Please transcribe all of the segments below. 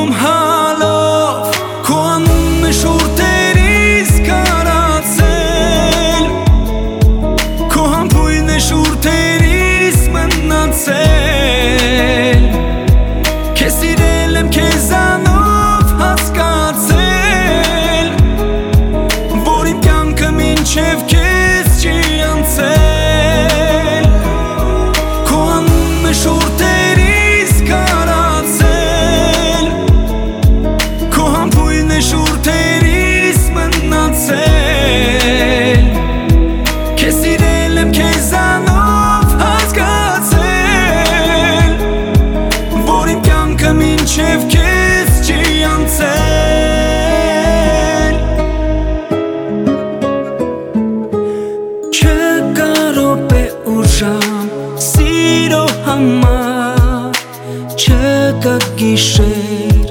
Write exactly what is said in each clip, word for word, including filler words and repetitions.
գնում հալով Քո անունն է շուրթերիս կարացել Քո համբույրն է շուրթերիս մնացել Քեզ սիրել եմ քեզանով հասկացել Որ իմ կյանքը մինչև քեզ չի անցել Քո անունն է շուրթերիս կարացել Քո համբույրն է շուրթերիս մնացել Քեզ սիրել եմ քեզանով հասկացել Որ իմ կյանքը մինչև քեզ չի անցել Չկա րոպե ու ժամ սիրո համար Չկա գիշեր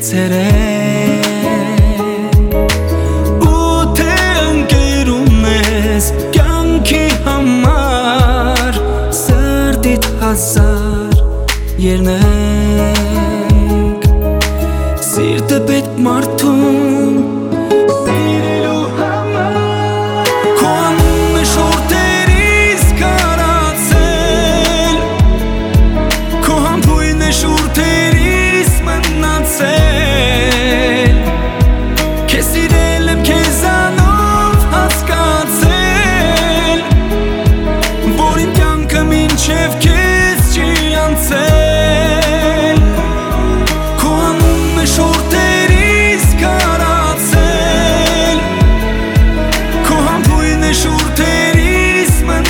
ցերեկ Ու թե ընկերում ես կյանքի համար Սրտիդ հազար երնեք Սիրտը պետք մարդուն սիրելու համար Քո անունն է շուրթերիս կարացել Քո համբույրն է շուրթերիս մնացել Քեզ սիրել եմ քեզանով հասկացել Որ իմ կյանքը մինչև քեզ չի անցել Քո անունն է շուրթերիս կարացել Քո համբույրն է շուրթերիս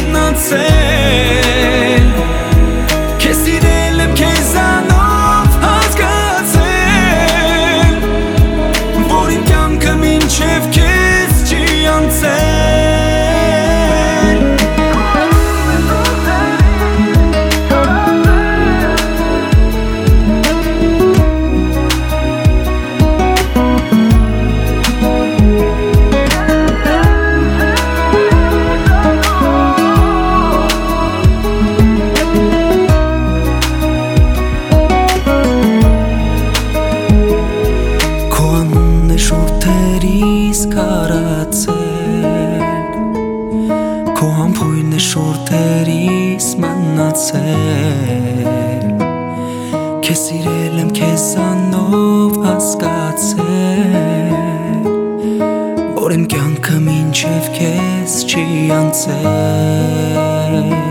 մնացել Քեզ սիրել եմ քեզանով հասկացել Որ իմ կյանքը մինչև քեզ չի անցել Շուրթերիս կարացել Քո համբույրն է շուրթերիս մնացել Քեզ սիրել եմ քեզանով հասկացել Որ իմ կյանքը մինչև քեզ չի անցել